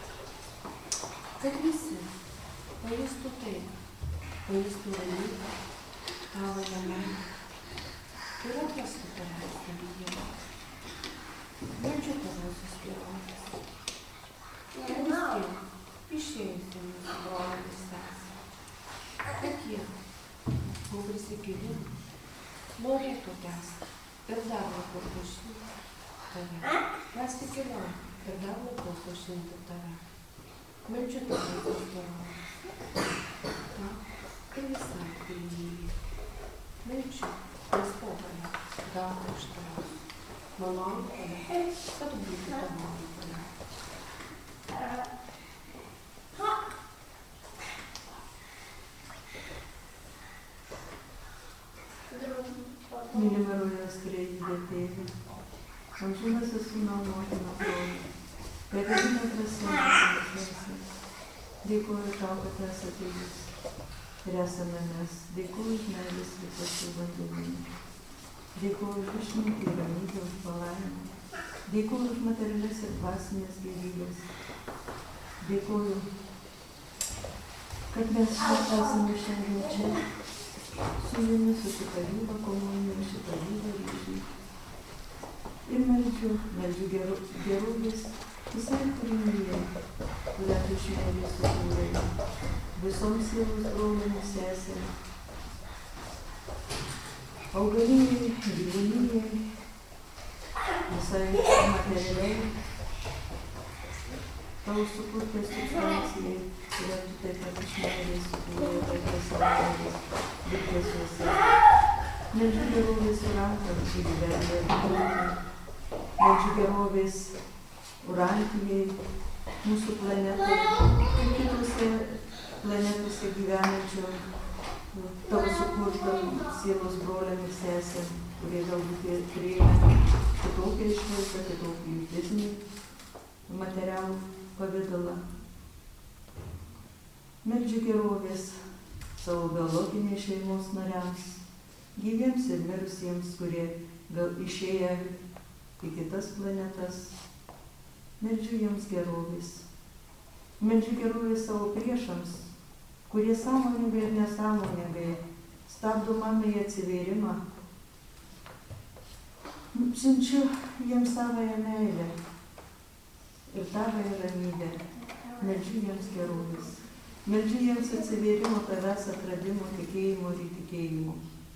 kad visi pajustų taip, pajustų ramybę, tavo nemeilę ir atrastų tave savyje. Meldžiu tamosios gerovės. Ir visiems išėjusiem mūsų broliam ir sesėm, kad jie po prisikėlimų norėtų tęsti ir dar labiau pažinti tave. Tęsti kelionę ir dar labiau pažinti tave. Meldžiu tamosios gerovės. Tau ir visai kūrinijai. Meldžiu, nes pokalę gauti iš tavęs. Mano tave, kad būtų tavo tave. Mylima rojaus trejybė tėve, amžinasis sūnau motina broli, begalinė drąsa visose. Dėkuoju tau, kad esate jūs ir esame mes. Dėkuoju už meilės visose vandenyje. Dėkuoju už išmintį, ramybę, už palaimą. Dėkuoju už materialias ir dvasinės gyvybės. Dėkuoju, kad mes esame šiandien čia. Su jumis susipažįsta komunija, šitą gyvą ryšį. Ir meldžiu gerovės visai kūrinijai, kurią tu iš meilės sukūrei, visoms sielos broliams sesėms, augalijai, gyvūnijai, visai materialiai, tavo sukurtas substancijai, kurią tu taip pat iš meilės sukūrei, tokias meilės. Meldžiu gerovės urantams gyvenime ir gyvenime. Meldžiu gerovės urantijai, mūsų planetai ir kitose planetose gyvenančių tavo sukurtam sielos broliam ir sesėm, kurie galbūt priėmė kitokią išvaizdą, kitokį fizinį materialų pavidalą. Meldžiu gerovės savo biologiniai šeimos nariams, gyviems ir mirusiems, kurie gal išėję į kitas planetas. Meldžiu jiems gerovės. Meldžiu gerovės savo priešams, kurie sąmoningai ir nesąmoningai stabdo mano į atsivėrimą. Siunčiu jiems savąją meilę ir tavąją ramybę. Meldžiu jiems gerovės. Meldžiu jiems atsivėrimo tavęs atradimo, tikėjimo ir įtikėjimo.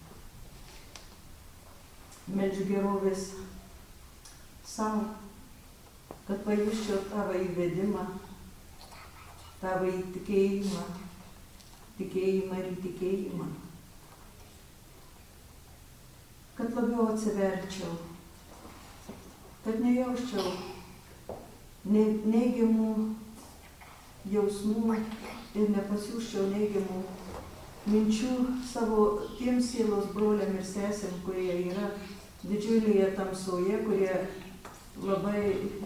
Meldžiu gerovės savo, kad pajusčiau tavo įvedimą, tavo įtikėjimą, tikėjimą ir įtikėjimą. Kad labiau atsiverčiau, kad nejausčiau neigiamų jausmų ir nepasiūsčiau neigiamų minčių savo tiems sielos broliam ir sesėm, kurie yra didžiulėje tamsoje, kurie labai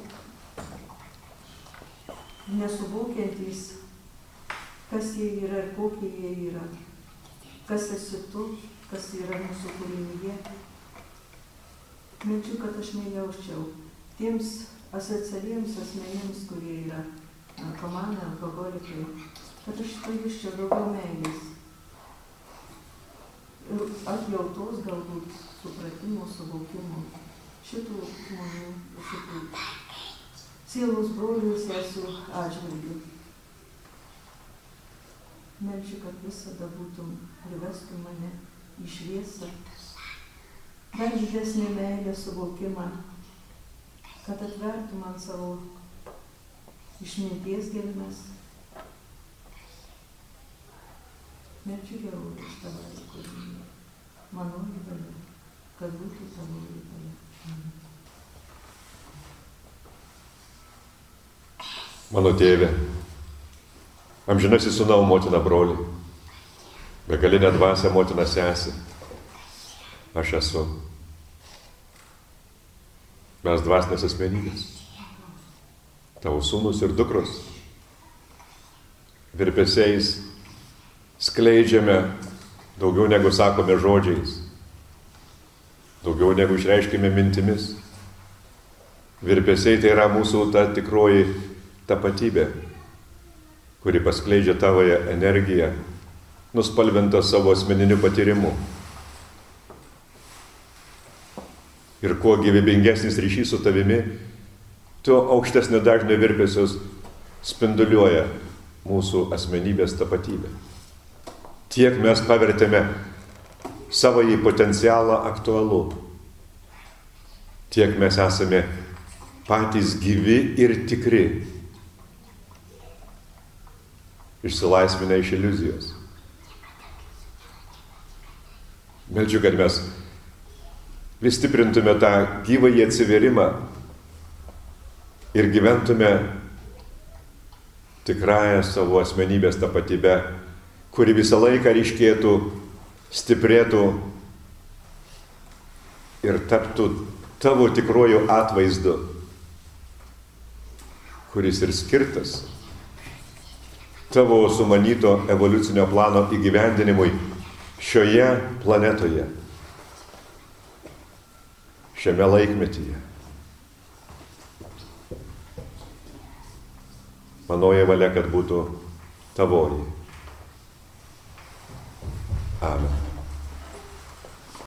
nesuvokiantys, kas jie yra ir kokie jie yra, kas esi tu, kas yra mūsų kūrinyje. Meldžiu, kad aš nejausčiau tiems asocialiems asmenims, kurie yra narkomanai, alkoholikai, kad aš pajusčiau daugiau meilės ir atjautos, galbūt supratimo, suvokimo šitų žmonių, šitų sielos brolių ir sesių atžvilgių. Meldžiu, kad visada būtum ir vestum mane į šviesą, dar didesnį meilę, suvokimą, kad atvertų man savo išminties gelmes, Meldžiu gerovę už tavąjį kūrinį. Manoji valia, kad būtų tavoji valia. Mano tėve, amžinasis sūnau, motina, broli, begalinė dvasia, motina, sesė, aš esu. Mes dvasinės asmenybės, tavo sūnus ir dukros. Virpesiais skleidžiame daugiau negu sakome žodžiais, daugiau negu išreiškime mintimis. Virpesiai tai yra mūsų ta tikroji tapatybė, kuri paskleidžia tavoje energiją, nuspalvintą savo asmeniniu patyrimu. Ir kuo gyvybingesnis ryšys su tavimi, tuo aukštesnio dažnio virpesius spinduliuoja mūsų asmenybės tapatybę. Tiek mes pavertėme savąjį potencialą aktualu, tiek mes esame patys gyvi ir tikri, išsilaisvinę iš iliuzijos. Meldžiu, kad mes vis stiprintume tą gyvąjį atsiverimą ir gyventume tikrąją savo asmenybės tapatybę, kuri visą laiką ryškėtų, stiprėtų ir taptų tavo tikruoju atvaizdu, kuris ir skirtas tavo sumanyto evoliucinio plano įgyvendinimui šioje planetoje, šiame laikmetyje. Manoji valia, kad būtų tavoji. Amen.